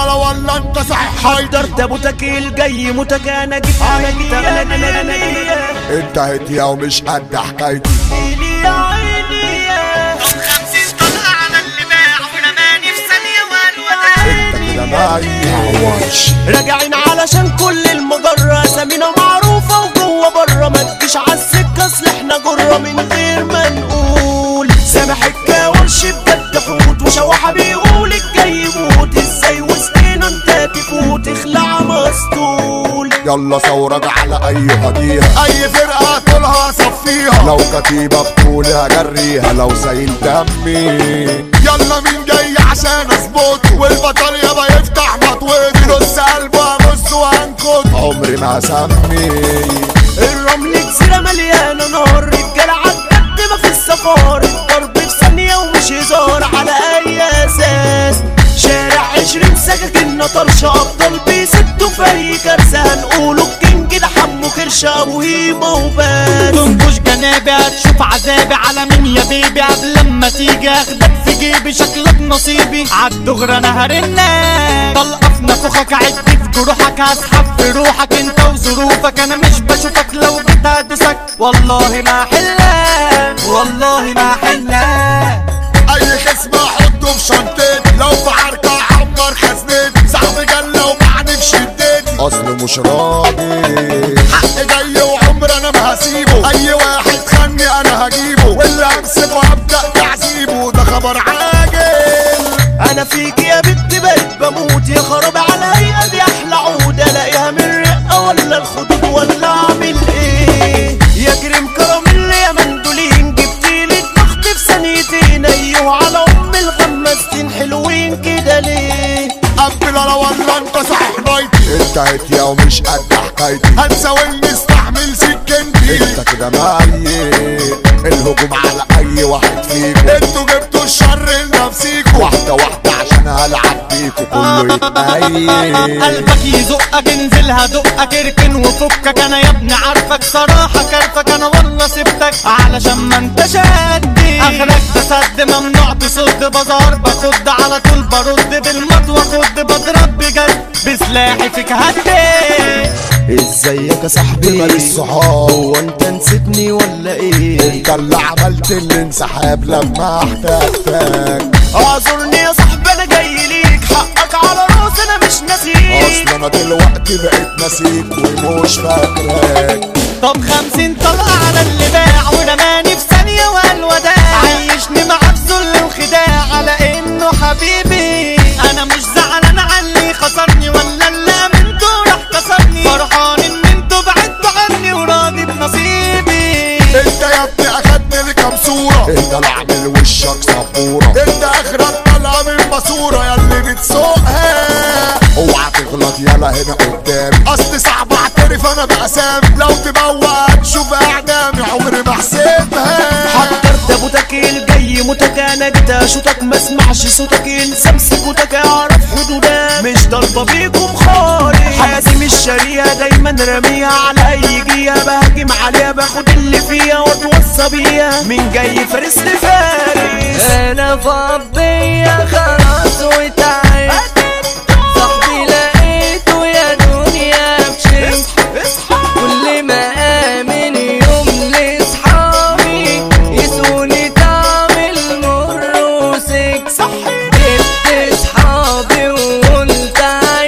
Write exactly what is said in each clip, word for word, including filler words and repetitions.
لا ولا انت صحيح حضر تابوتك الجاي متكانة جيت على جيت انتهت يا ومش قد حكايتي يا عيني خمسين طلقة على اللي باع ورماني في ثانية والوداع انت كده معي راجعين علشان كل المجرة اسامينا معروفة وجوه بره ما تجيش عالسكة اصل احنا جرة من غير ما نقول سامح الكاورش بجد حوت وشوحة بيقول الجاي يموت ازاي وسطينا انت تفوت اخلع مسطول يلا ثورة على اي هديها اي فرقة طولها صفيها لو كتيبة بطولي هجريها لو سايل دمي يلا مين جاي عشان اظبطه والبطل يابا يفتح مطوتي نص قلبه ابص وانكت عمري ما اسمي الرمل جزيرة مليانة نار رجالة عالجد ما في السفار الضرب في ثانية ومش هزار على اي اساس شارع عشرين سكاكين طرشة ابطال بيسدوا في اي كارثة هنقولوا الكينج ده حمو كرشة ابو هيمة وبس تنبش جنابي هتشوف عذابي على مين يا بيبي قبل لما تيجي اخدك في جيبي شكلك نصيبي عالدغري انا هرنك طلقة في نافوخك عدي في جروحك هسحب في روحك انت وظروفك انا مش بشوفك لو جيت هدوسك والله ما حلك والله ما حلك اي خصم احطه في شنطتي لو في عركة احمر خزنتي صاحبي جنة وبعني في شدتي اصله مش راضي حق جاي وعمر انا ما هسيبه اي واحد خني انا هجيبه واللي همسكه هبدأ تعذيبه ده خبر عاجل انا فيك يا بنت بقيت بموت يا خراب عليا دي احلى عود الاقيها من الرقة ولا الخدود ولا اعمل ايه يا كريم كراميل يا مندولين جبتيلي اتنخت في ثانيتين ايوه على ام الغمازتين حلوين كده ليه قبل لا ولا انت صحيح نايتي انتهت يا ومش قد حكايتي هتساويني استحمل سكنتي انت كده ميت الهجوم على اي واحد فيكم انتوا جبتوا الشر لنفسيكوا واحدة واحدة عشان هلعب بيكوا كله يتميت قلبك يزقك انزل هدقك اركن وفكك انا يا ابني عارفك صراحة كرفك انا والله سبتك علشان ما انت شادي اخرك تسد ممنوع تصد بازار باخد على طول برد بالمطوة خد بضرب بجد بسلاحي فيك هدي ازيك يا صاحبي مال الصحاب هو انت نسيتني ولا ايه انت اللي عملت الانسحاب لما احتجتك اعذرني يا صاحبي انا جاي ليك حقك على راسي انا مش ناسيك اصل انا دلوقتي بقيت ناسيك ومش فاكرك طب خمسين طلقة على اللي باع ورماني في ثانية والوداع عيشني معاه بذل وخداع على انه حبيبي انا مش زعلان على اللي خسرني ولا اللي امنته راح كسرني فرحان ان انتوا بعدتوا عني وراضي بنصيبي انت يا ابني اخدني لكام صورة انت اللي عامل وشك سبورة انت اخرك طالعة من باسورة يا اللي بتسوقها اوعى تغلط يلا هنا قدامي اصل صعب اعترف انا باسامي لو تبوق تشوف اعدامي عمري ما حسبها حضر تابوتك الجاي متكانة جيت اشوطك ما اسمعش صوتك انسى امسكوتك اعرف حدودك مش ضربة بيكم خالص حازم الشريعة دايما راميها على اي جية بهجم عليها باخد اللي فيها واتوصى بيها مين جاي فارس لفارس انا فضية خلاص وتعبت صاحبي لقيته يا دنيا بشيء كل ما امن يوم لاصحابي يسوني طعم المر وسك جبت اصحابي وقلت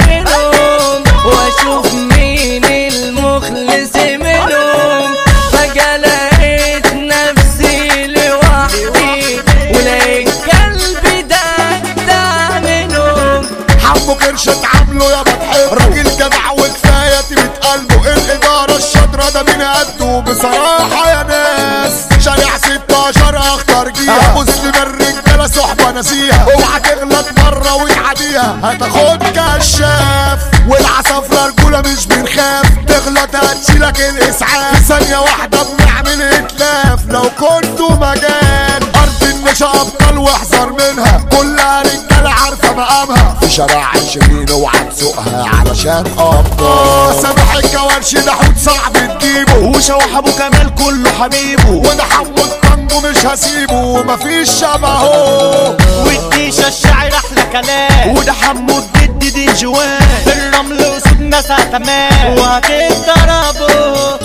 عينهم واشوف مين المخلص منهم فجأة لقيت نفسي لوحدي ولقيت قلبي دق منهم حمو كرش اتعاملوا يا بتحب راجل جدع وكفايه تبت قلبه الاداره الشاطره ده مين قده بصراحه يا ناس شارع ستاشر اخطر جيها مسلم الرجاله صحبه ناسيها اوعى تغلط مره وتعديها هتاخد كشاف والعصافره رجوله مش بنخاف تغلط هتشيلك الاسعاف في ثانيه واحده بنعمل اتلاف لو كنتوا مجال ارض النشا ابطال واحذر منها كلها رجاله عارفه مقامها في شارع عشرين اوعى تسوقها علشان ابطال سامح الكوارش ده حوت صعب تجيبه وشوح ابو كمال كله حبيبه وده حمو الطنجو مش هسيبه مفيش شبهه والديشة الشاعر احلى كلام وده حمو الجد دي الرصاصة تمام وهتتضربوا